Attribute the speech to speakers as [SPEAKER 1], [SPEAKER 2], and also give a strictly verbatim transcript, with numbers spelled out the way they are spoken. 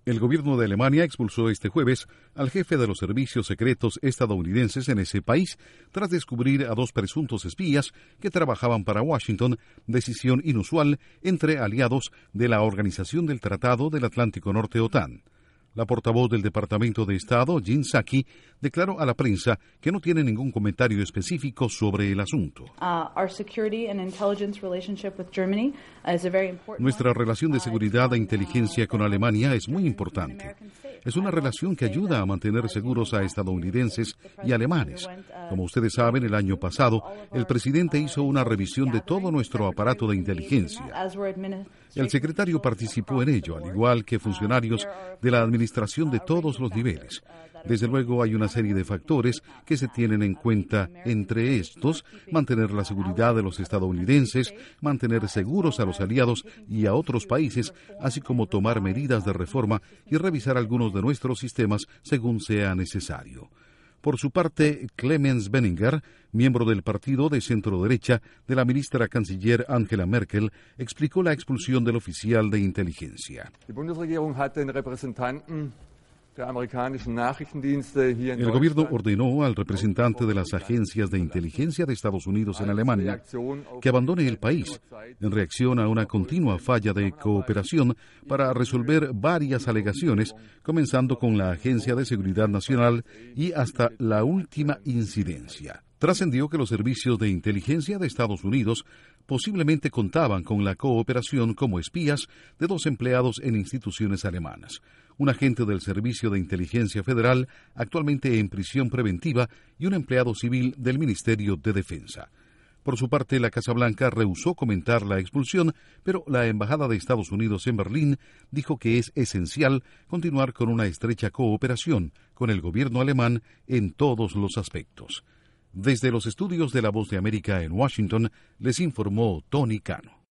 [SPEAKER 1] El gobierno de Alemania expulsó este jueves al jefe de los servicios secretos estadounidenses en ese país tras descubrir a dos presuntos espías que trabajaban para Washington, decisión inusual entre aliados de la Organización del Tratado del Atlántico Norte OTAN. La portavoz del Departamento de Estado, Jen Psaki, declaró a la prensa que no tiene ningún comentario específico sobre el asunto. Nuestra relación de seguridad e inteligencia con Alemania es muy importante. Es una relación que ayuda a mantener seguros a estadounidenses y alemanes. Como ustedes saben, el año pasado, el presidente hizo una revisión de todo nuestro aparato de inteligencia. El secretario participó en ello, al igual que funcionarios de la administración de todos los niveles. Desde luego hay una serie de factores que se tienen en cuenta, entre estos, mantener la seguridad de los estadounidenses, mantener seguros a los aliados y a otros países, así como tomar medidas de reforma y revisar algunos de nuestros sistemas según sea necesario. Por su parte, Clemens Benninger, miembro del partido de centro-derecha de la ministra canciller Angela Merkel, explicó la expulsión del oficial de inteligencia. El gobierno ordenó al representante de las agencias de inteligencia de Estados Unidos en Alemania que abandone el país en reacción a una continua falla de cooperación para resolver varias alegaciones, comenzando con la Agencia de Seguridad Nacional y hasta la última incidencia. Trascendió que los servicios de inteligencia de Estados Unidos posiblemente contaban con la cooperación como espías de dos empleados en instituciones alemanas. Un agente del Servicio de Inteligencia Federal, actualmente en prisión preventiva, y un empleado civil del Ministerio de Defensa. Por su parte, la Casa Blanca rehusó comentar la expulsión, pero la Embajada de Estados Unidos en Berlín dijo que es esencial continuar con una estrecha cooperación con el gobierno alemán en todos los aspectos. Desde los estudios de La Voz de América en Washington, les informó Tony Cano.